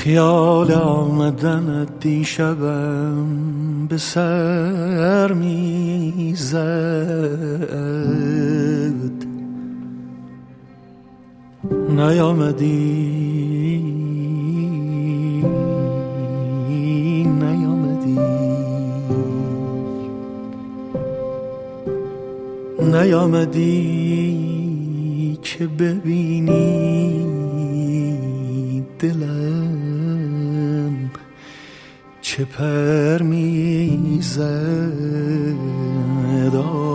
خیال آمدن دیشبم به سر میزد، نیامدی نیامدی که ببینی دلم چه پر میزد.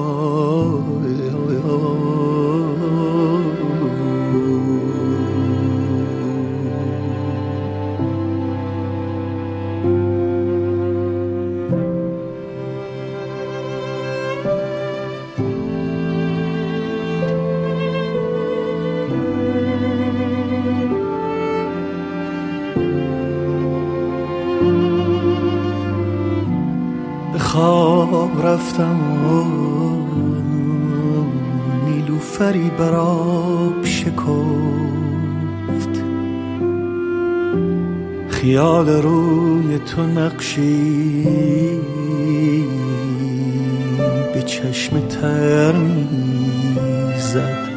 خواب رفتم و نیلوفری بر آب شکفت، خیال روی تو نقشی به چشم تر میزد.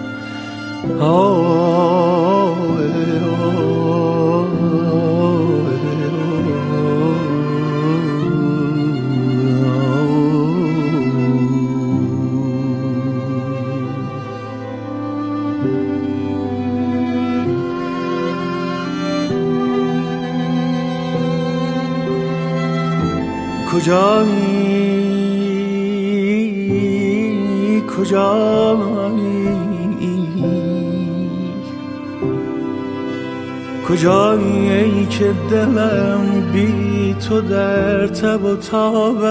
کجایی ای که دلم بی تو در تب و تاب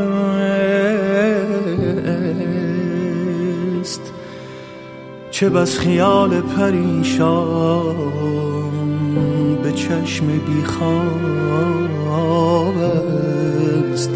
است، چه بس خیال پریشان به چشم بی خواب است.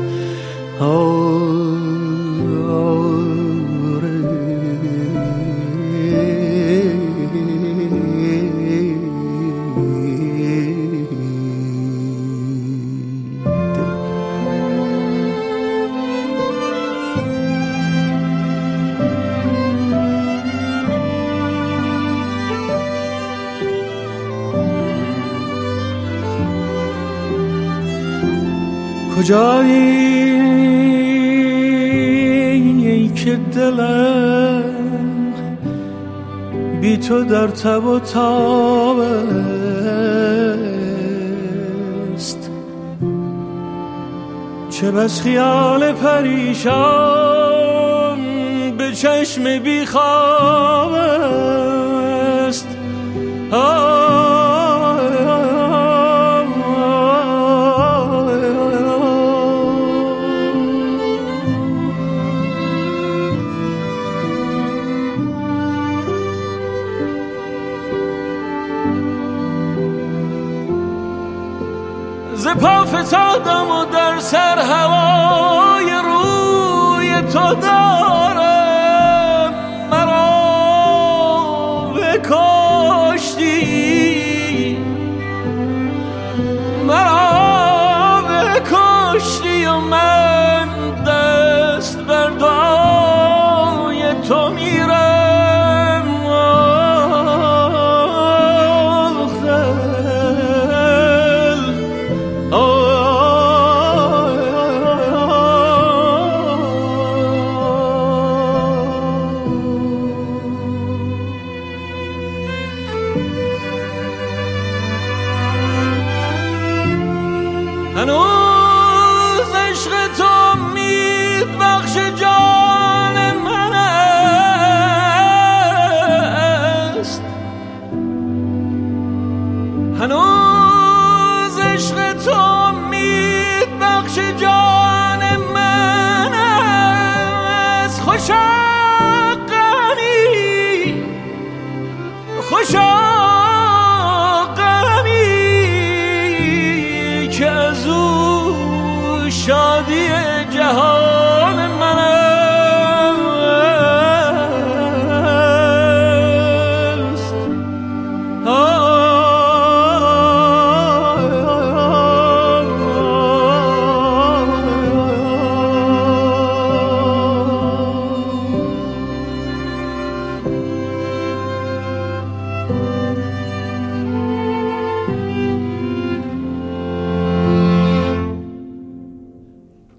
کجایی که دلم بی تو در تب و تاب است، چه بس خیال پریشان به چشم بی خواب است. ز پا فتادم و در سر هوای روی تو دارم، مرا بکشتی و من دست بر دعای تو میرم.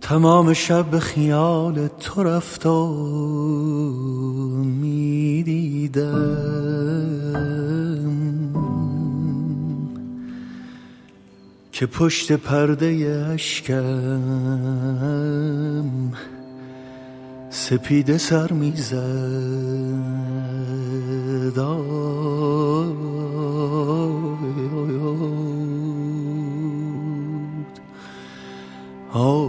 تمام شب به خیال تو رفت و میدیدم که پشت پرده اشکم سپیده سر میزد. آه